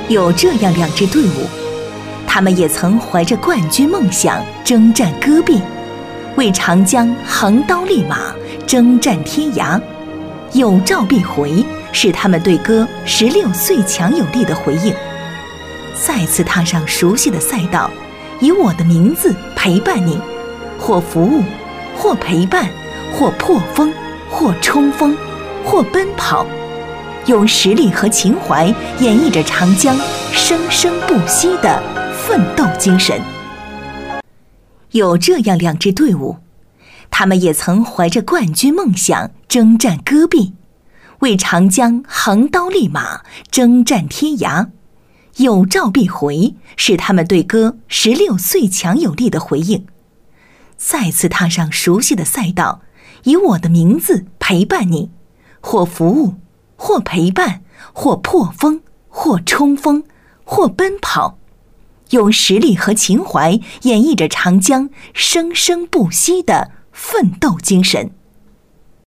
有这样2支队伍，他们也曾怀着冠军梦想征战戈壁，为长江横刀立马，征战天涯。有朝必回是他们对歌16岁强有力的回应。再次踏上熟悉的赛道，以我的名字陪伴你，或服务，或陪伴，或破风，或冲锋，或奔跑，用实力和情怀演绎着长江生生不息的奋斗精神。有这样2支队伍，他们也曾怀着冠军梦想征战戈壁，为长江横刀立马，征战天涯。有朝必回是他们对歌16岁强有力的回应。再次踏上熟悉的赛道，以我的名字陪伴你，或服务，或陪伴，或破风，或冲锋，或奔跑，用实力和情怀演绎着长江生生不息的奋斗精神。